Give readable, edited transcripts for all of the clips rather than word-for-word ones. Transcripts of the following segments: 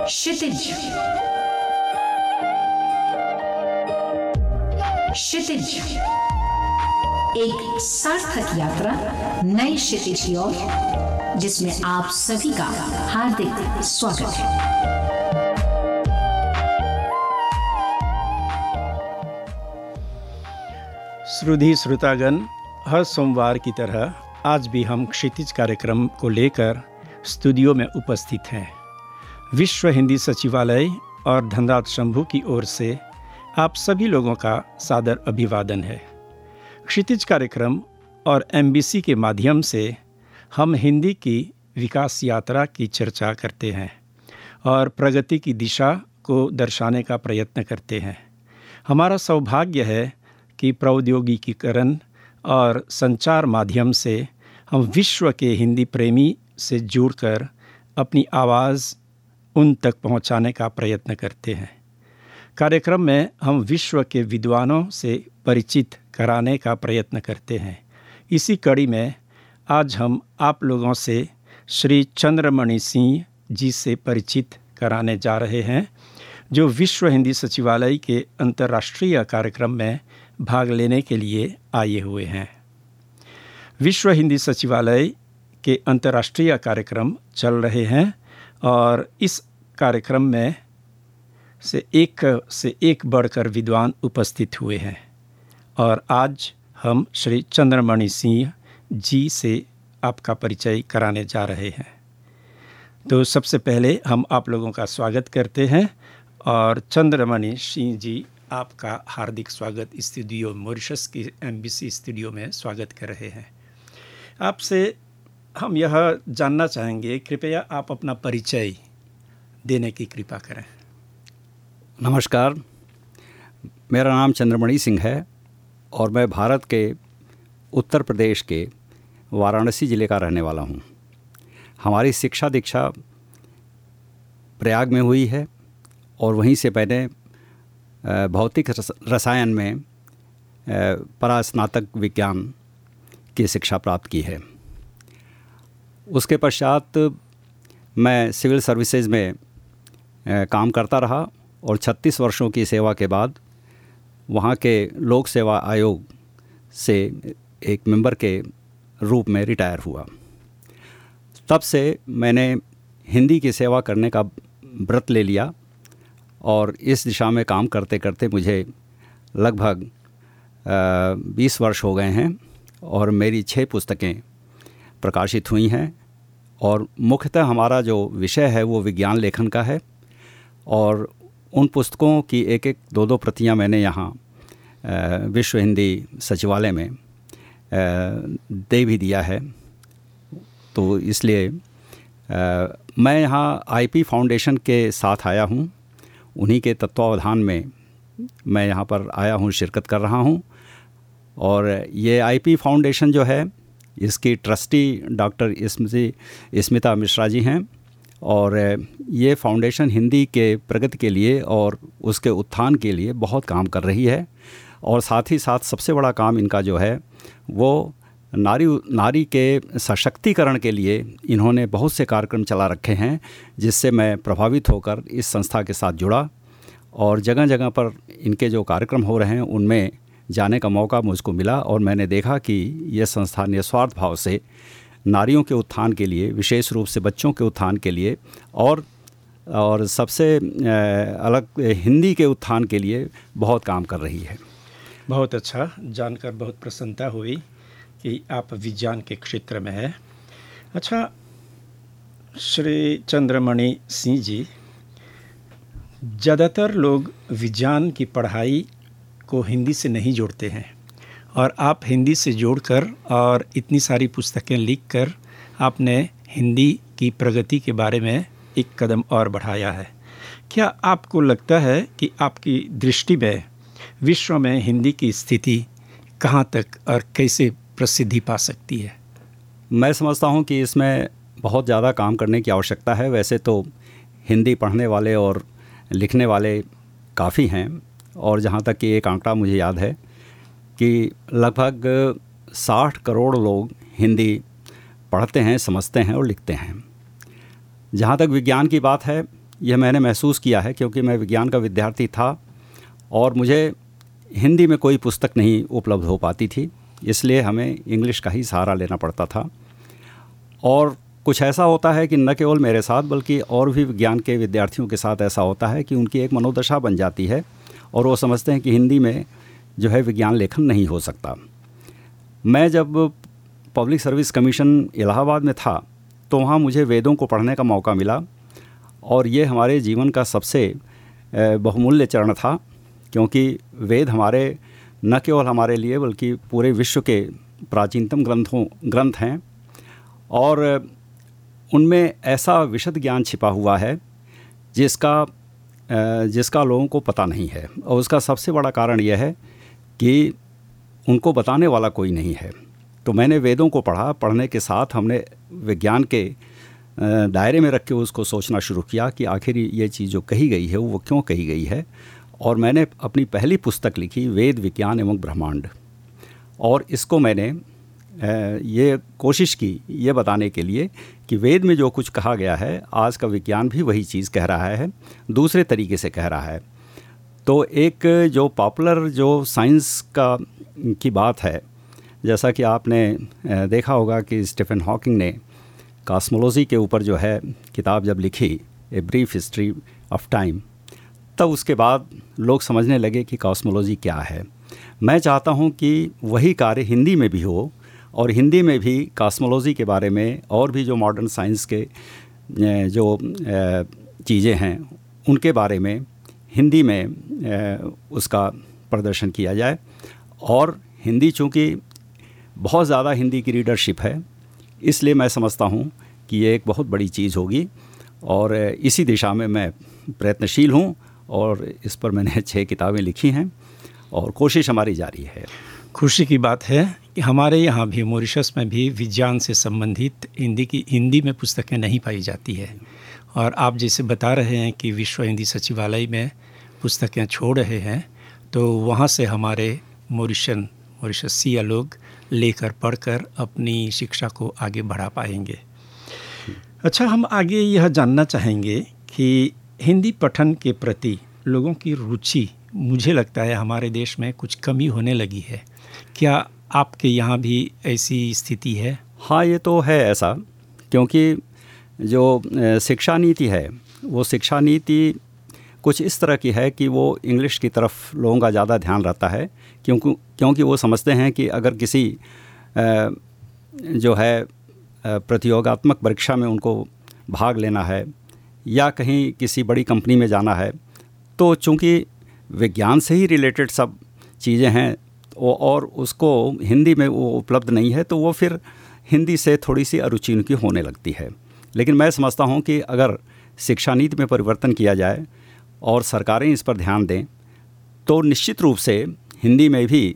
क्षितिज। क्षितिज, एक सार्थक यात्रा नए क्षितिज की ओर, जिसमें आप सभी का हार्दिक स्वागत है। श्रोधी श्रोतागण, हर सोमवार की तरह आज भी हम क्षितिज कार्यक्रम को लेकर स्टूडियो में उपस्थित हैं। विश्व हिंदी सचिवालय और धनराज शंभू की ओर से आप सभी लोगों का सादर अभिवादन है। क्षितिज कार्यक्रम और MBC के माध्यम से हम हिंदी की विकास यात्रा की चर्चा करते हैं और प्रगति की दिशा को दर्शाने का प्रयत्न करते हैं। हमारा सौभाग्य है कि प्रौद्योगिकीकरण और संचार माध्यम से हम विश्व के हिंदी प्रेमी से जुड़कर अपनी आवाज़ उन तक पहुंचाने का प्रयत्न करते हैं। कार्यक्रम में हम विश्व के विद्वानों से परिचित कराने का प्रयत्न करते हैं। इसी कड़ी में आज हम आप लोगों से श्री चंद्रमणि सिंह जी से परिचित कराने जा रहे हैं, जो विश्व हिंदी सचिवालय के अंतर्राष्ट्रीय कार्यक्रम में भाग लेने के लिए आए हुए हैं। विश्व हिंदी सचिवालय के अंतर्राष्ट्रीय कार्यक्रम चल रहे हैं और इस कार्यक्रम में से एक बढ़कर विद्वान उपस्थित हुए हैं और आज हम श्री चंद्रमणि सिंह जी से आपका परिचय कराने जा रहे हैं। तो सबसे पहले हम आप लोगों का स्वागत करते हैं और चंद्रमणि सिंह जी, आपका हार्दिक स्वागत स्टूडियो मॉरिशस की MBC स्टूडियो में स्वागत कर रहे हैं। आपसे हम यह जानना चाहेंगे, कृपया आप अपना परिचय देने की कृपा करें। नमस्कार, मेरा नाम चंद्रमणि सिंह है और मैं भारत के उत्तर प्रदेश के वाराणसी ज़िले का रहने वाला हूँ। हमारी शिक्षा दीक्षा प्रयाग में हुई है और वहीं से मैंने भौतिक रसायन में परास्नातक विज्ञान की शिक्षा प्राप्त की है। उसके पश्चात मैं सिविल सर्विसेज में काम करता रहा और 36 वर्षों की सेवा के बाद वहाँ के लोक सेवा आयोग से एक मेंबर के रूप में रिटायर हुआ। तब से मैंने हिंदी की सेवा करने का व्रत ले लिया और इस दिशा में काम करते करते मुझे लगभग 20 वर्ष हो गए हैं और मेरी 6 पुस्तकें प्रकाशित हुई हैं और मुख्यतः हमारा जो विषय है वो विज्ञान लेखन का है और उन पुस्तकों की एक दो प्रतियां मैंने यहाँ विश्व हिंदी सचिवालय में दे भी दिया है। तो इसलिए मैं यहाँ IP फाउंडेशन के साथ आया हूँ। उन्हीं के तत्वावधान में मैं यहाँ पर आया हूँ, शिरकत कर रहा हूँ। और ये IP फाउंडेशन जो है, इसकी ट्रस्टी डॉक्टर स्मिता मिश्रा जी हैं और ये फाउंडेशन हिंदी के प्रगति के लिए और उसके उत्थान के लिए बहुत काम कर रही है। और साथ ही साथ सबसे बड़ा काम इनका जो है वो नारी के सशक्तिकरण के लिए इन्होंने बहुत से कार्यक्रम चला रखे हैं, जिससे मैं प्रभावित होकर इस संस्था के साथ जुड़ा और जगह जगह पर इनके जो कार्यक्रम हो रहे हैं उनमें जाने का मौका मुझको मिला और मैंने देखा कि ये संस्था निस्वार्थ भाव से नारियों के उत्थान के लिए, विशेष रूप से बच्चों के उत्थान के लिए और सबसे अलग हिंदी के उत्थान के लिए बहुत काम कर रही है। बहुत अच्छा, जानकर बहुत प्रसन्नता हुई कि आप विज्ञान के क्षेत्र में हैं। अच्छा, श्री चंद्रमणि सिंह जी, ज़्यादातर लोग विज्ञान की पढ़ाई को हिंदी से नहीं जोड़ते हैं और आप हिंदी से जोड़कर और इतनी सारी पुस्तकें लिखकर आपने हिंदी की प्रगति के बारे में एक कदम और बढ़ाया है। क्या आपको लगता है कि आपकी दृष्टि में विश्व में हिंदी की स्थिति कहाँ तक और कैसे प्रसिद्धि पा सकती है? मैं समझता हूँ कि इसमें बहुत ज़्यादा काम करने की आवश्यकता है। वैसे तो हिंदी पढ़ने वाले और लिखने वाले काफ़ी हैं और जहाँ तक कि एक आंकड़ा मुझे याद है कि लगभग 60 करोड़ लोग हिंदी पढ़ते हैं, समझते हैं और लिखते हैं। जहाँ तक विज्ञान की बात है यह मैंने महसूस किया है, क्योंकि मैं विज्ञान का विद्यार्थी था और मुझे हिंदी में कोई पुस्तक नहीं उपलब्ध हो पाती थी, इसलिए हमें इंग्लिश का ही सहारा लेना पड़ता था। और कुछ ऐसा होता है कि न केवल मेरे साथ बल्कि और भी विज्ञान के विद्यार्थियों के साथ ऐसा होता है कि उनकी एक मनोदशा बन जाती है और वो समझते हैं कि हिंदी में जो है विज्ञान लेखन नहीं हो सकता। मैं जब पब्लिक सर्विस कमीशन इलाहाबाद में था तो वहाँ मुझे वेदों को पढ़ने का मौका मिला और ये हमारे जीवन का सबसे बहुमूल्य चरण था, क्योंकि वेद हमारे न केवल हमारे लिए बल्कि पूरे विश्व के प्राचीनतम ग्रंथ हैं और उनमें ऐसा विशद ज्ञान छिपा हुआ है जिसका लोगों को पता नहीं है। और उसका सबसे बड़ा कारण यह है कि उनको बताने वाला कोई नहीं है। तो मैंने वेदों को पढ़ने के साथ हमने विज्ञान के दायरे में रख के उसको सोचना शुरू किया कि आखिर ये चीज़ जो कही गई है वो क्यों कही गई है। और मैंने अपनी पहली पुस्तक लिखी, वेद विज्ञान एवं ब्रह्मांड, और इसको मैंने ये कोशिश की ये बताने के लिए कि वेद में जो कुछ कहा गया है आज का विज्ञान भी वही चीज़ कह रहा है, दूसरे तरीके से कह रहा है। तो एक जो पॉपुलर जो साइंस की बात है, जैसा कि आपने देखा होगा कि स्टीफन हॉकिंग ने कॉस्मोलॉजी के ऊपर जो है किताब जब लिखी, a brief history of time, तब उसके बाद लोग समझने लगे कि कॉस्मोलॉजी क्या है। मैं चाहता हूँ कि वही कार्य हिंदी में भी हो और हिंदी में भी कॉस्मोलॉजी के बारे में और भी जो मॉडर्न साइंस के जो चीज़ें हैं उनके बारे में हिंदी में उसका प्रदर्शन किया जाए। और हिंदी चूँकि बहुत ज़्यादा हिंदी की रीडरशिप है, इसलिए मैं समझता हूँ कि ये एक बहुत बड़ी चीज़ होगी और इसी दिशा में मैं प्रयत्नशील हूँ और इस पर मैंने 6 किताबें लिखी हैं और कोशिश हमारी जारी है। खुशी की बात है कि हमारे यहाँ भी मॉरिशस में भी विज्ञान से संबंधित हिंदी में पुस्तकें नहीं पाई जाती है। और आप जैसे बता रहे हैं कि विश्व हिंदी सचिवालय में पुस्तकें छोड़ रहे हैं, तो वहाँ से हमारे मॉरिशसीय लोग लेकर पढ़कर अपनी शिक्षा को आगे बढ़ा पाएंगे। अच्छा, हम आगे यह जानना चाहेंगे कि हिंदी पठन के प्रति लोगों की रुचि, मुझे लगता है हमारे देश में कुछ कमी होने लगी है। क्या आपके यहाँ भी ऐसी स्थिति है? हाँ, ये तो है ऐसा, क्योंकि जो शिक्षा नीति है वो शिक्षा नीति कुछ इस तरह की है कि वो इंग्लिश की तरफ लोगों का ज़्यादा ध्यान रहता है, क्योंकि वो समझते हैं कि अगर किसी जो है प्रतियोगात्मक परीक्षा में उनको भाग लेना है या कहीं किसी बड़ी कंपनी में जाना है, तो चूँकि विज्ञान से ही रिलेटेड सब चीज़ें हैं और उसको हिंदी में वो उपलब्ध नहीं है, तो वो फिर हिंदी से थोड़ी सी अरुचि उनकी होने लगती है। लेकिन मैं समझता हूँ कि अगर शिक्षा नीति में परिवर्तन किया जाए और सरकारें इस पर ध्यान दें तो निश्चित रूप से हिंदी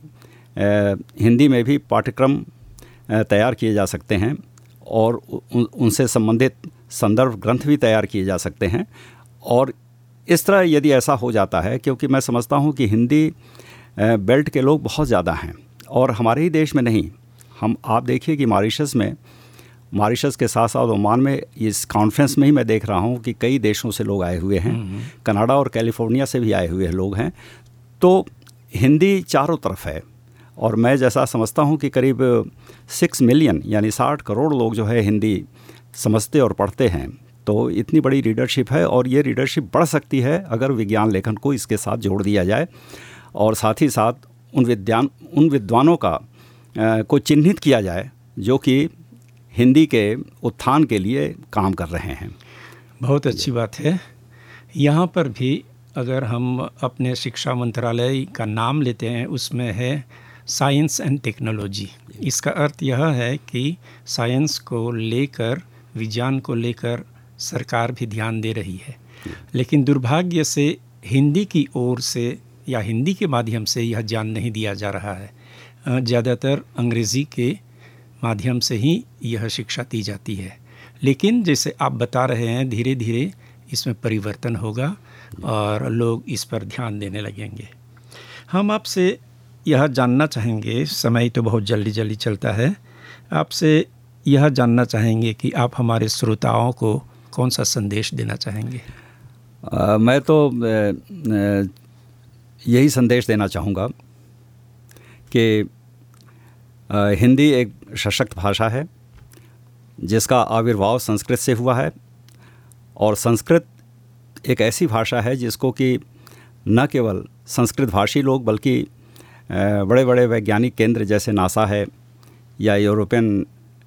में भी पाठ्यक्रम तैयार किए जा सकते हैं और उनसे संबंधित संदर्भ ग्रंथ भी तैयार किए जा सकते हैं। और इस तरह यदि ऐसा हो जाता है, क्योंकि मैं समझता हूँ कि हिंदी बेल्ट के लोग बहुत ज़्यादा हैं और हमारे ही देश में नहीं, आप देखिए कि मॉरिशस के साथ साथ ओमान में इस कॉन्फ्रेंस में ही मैं देख रहा हूँ कि कई देशों से लोग आए हुए हैं, कनाडा और कैलिफोर्निया से भी आए हुए लोग हैं। तो हिंदी चारों तरफ है और मैं जैसा समझता हूँ कि करीब 6 मिलियन यानी 60 करोड़ लोग जो है हिंदी समझते और पढ़ते हैं। तो इतनी बड़ी रीडरशिप है और ये रीडरशिप बढ़ सकती है अगर विज्ञान लेखन को इसके साथ जोड़ दिया जाए और साथ ही साथ उन विद्वानों को चिन्हित किया जाए जो कि हिंदी के उत्थान के लिए काम कर रहे हैं। बहुत अच्छी बात है। यहाँ पर भी अगर हम अपने शिक्षा मंत्रालय का नाम लेते हैं, उसमें है साइंस एंड टेक्नोलॉजी। इसका अर्थ यह है कि साइंस को लेकर, विज्ञान को लेकर सरकार भी ध्यान दे रही है, लेकिन दुर्भाग्य से हिंदी की ओर से या हिंदी के माध्यम से यह ध्यान नहीं दिया जा रहा है। ज़्यादातर अंग्रेज़ी के माध्यम से ही यह शिक्षा दी जाती है। लेकिन जैसे आप बता रहे हैं, धीरे धीरे इसमें परिवर्तन होगा और लोग इस पर ध्यान देने लगेंगे। हम आपसे यह जानना चाहेंगे, समय तो बहुत जल्दी चलता है, आपसे यह जानना चाहेंगे कि आप हमारे श्रोताओं को कौन सा संदेश देना चाहेंगे? मैं तो यही संदेश देना चाहूँगा कि हिंदी एक सशक्त भाषा है जिसका आविर्भाव संस्कृत से हुआ है, और संस्कृत एक ऐसी भाषा है जिसको कि न केवल संस्कृत भाषी लोग बल्कि बड़े बड़े वैज्ञानिक केंद्र जैसे नासा है या यूरोपियन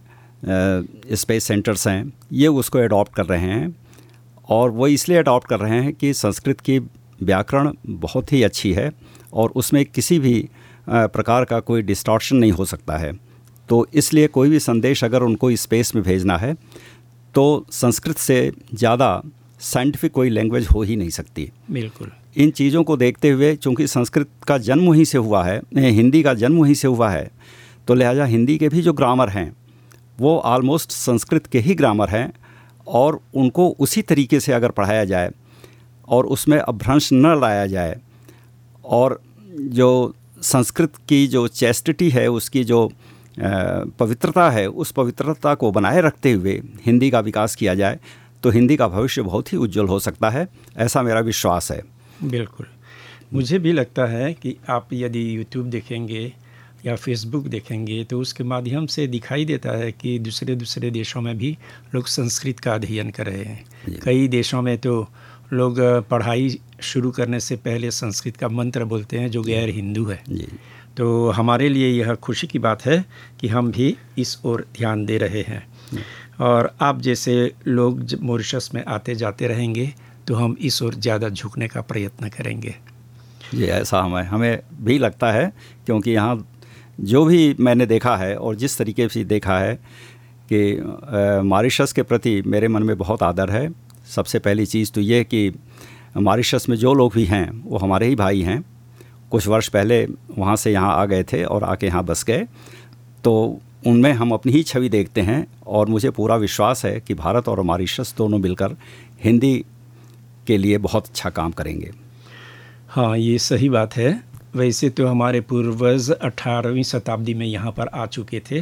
स्पेस सेंटर्स हैं, ये उसको एडॉप्ट कर रहे हैं। और वो इसलिए अडॉप्ट कर रहे हैं कि संस्कृत की व्याकरण बहुत ही अच्छी है और उसमें किसी भी प्रकार का कोई डिस्टॉर्शन नहीं हो सकता है। तो इसलिए कोई भी संदेश अगर उनको स्पेस में भेजना है तो संस्कृत से ज़्यादा साइंटिफिक कोई लैंग्वेज हो ही नहीं सकती। बिल्कुल। इन चीज़ों को देखते हुए, चूँकि संस्कृत का जन्म वहीं से हुआ है, हिंदी का जन्म वहीं से हुआ है, तो लिहाजा हिंदी के भी जो ग्रामर हैं वो ऑलमोस्ट संस्कृत के ही ग्रामर हैं, और उनको उसी तरीके से अगर पढ़ाया जाए और उसमें अपभ्रंश न लाया जाए, और जो संस्कृत की जो चैस्टिटी है, उसकी जो पवित्रता है, उस पवित्रता को बनाए रखते हुए हिंदी का विकास किया जाए तो हिंदी का भविष्य बहुत ही उज्जवल हो सकता है, ऐसा मेरा विश्वास है। बिल्कुल, मुझे भी लगता है कि आप यदि यूट्यूब देखेंगे या फेसबुक देखेंगे तो उसके माध्यम से दिखाई देता है कि दूसरे देशों में भी लोग संस्कृत का अध्ययन कर रहे हैं। कई देशों में तो लोग पढ़ाई शुरू करने से पहले संस्कृत का मंत्र बोलते हैं जो गैर हिंदू है। तो हमारे लिए यह खुशी की बात है कि हम भी इस ओर ध्यान दे रहे हैं, और आप जैसे लोग मॉरिशस में आते जाते रहेंगे तो हम इस ओर ज़्यादा झुकने का प्रयत्न करेंगे। ये ऐसा हमें भी लगता है, क्योंकि यहाँ जो भी मैंने देखा है और जिस तरीके से देखा है कि मॉरिशस के प्रति मेरे मन में बहुत आदर है। सबसे पहली चीज़ तो ये कि मॉरिशस में जो लोग भी हैं वो हमारे ही भाई हैं। कुछ वर्ष पहले वहाँ से यहाँ आ गए थे और आके यहाँ बस गए, तो उनमें हम अपनी ही छवि देखते हैं, और मुझे पूरा विश्वास है कि भारत और मॉरिशस दोनों मिलकर हिंदी के लिए बहुत अच्छा काम करेंगे। हाँ, ये सही बात है। वैसे तो हमारे पूर्वज 18वीं शताब्दी में यहाँ पर आ चुके थे,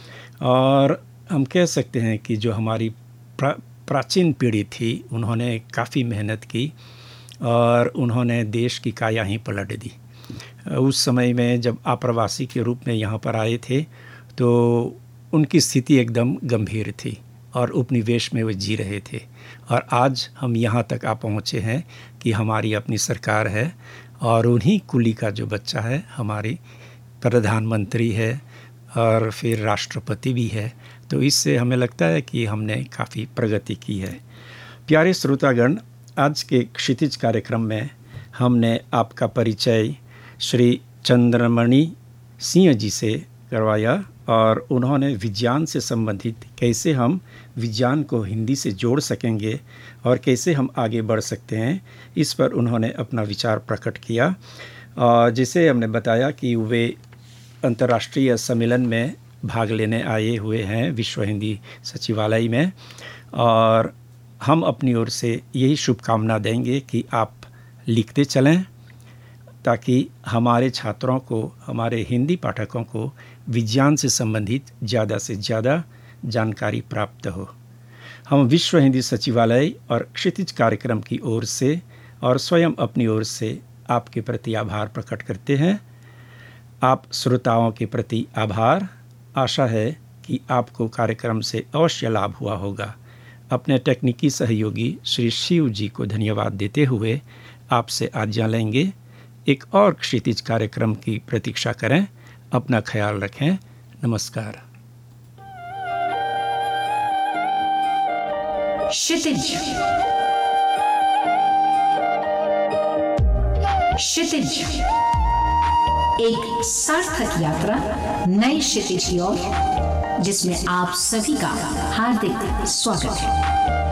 और हम कह सकते हैं कि जो हमारी प्राचीन पीढ़ी थी उन्होंने काफ़ी मेहनत की और उन्होंने देश की काया ही पलट दी। उस समय में जब आप्रवासी के रूप में यहाँ पर आए थे तो उनकी स्थिति एकदम गंभीर थी और उपनिवेश में वो जी रहे थे, और आज हम यहाँ तक आ पहुँचे हैं कि हमारी अपनी सरकार है और उन्हीं कुली का जो बच्चा है हमारी प्रधानमंत्री है और फिर राष्ट्रपति भी है। तो इससे हमें लगता है कि हमने काफ़ी प्रगति की है। प्यारे श्रोतागण, आज के क्षितिज कार्यक्रम में हमने आपका परिचय श्री चंद्रमणि सिंह जी से करवाया, और उन्होंने विज्ञान से संबंधित कैसे हम विज्ञान को हिंदी से जोड़ सकेंगे और कैसे हम आगे बढ़ सकते हैं, इस पर उन्होंने अपना विचार प्रकट किया। जिसे हमने बताया कि वे अंतर्राष्ट्रीय सम्मेलन में भाग लेने आए हुए हैं विश्व हिंदी सचिवालय में, और हम अपनी ओर से यही शुभकामना देंगे कि आप लिखते चलें ताकि हमारे छात्रों को, हमारे हिंदी पाठकों को विज्ञान से संबंधित ज़्यादा से ज़्यादा जानकारी प्राप्त हो। हम विश्व हिंदी सचिवालय और क्षितिज कार्यक्रम की ओर से और स्वयं अपनी ओर से आपके प्रति आभार प्रकट करते हैं। आप श्रोताओं के प्रति आभार। आशा है कि आपको कार्यक्रम से अवश्य लाभ हुआ होगा। अपने तकनीकी सहयोगी श्री शिव जी को धन्यवाद देते हुए आपसे आज्ञा लेंगे। एक और क्षितिज कार्यक्रम की प्रतीक्षा करें। अपना ख्याल रखें। नमस्कार। क्षितिज। क्षितिज, एक सार्थक यात्रा नई क्षितिज की ओर, जिसमें आप सभी का हार्दिक स्वागत है।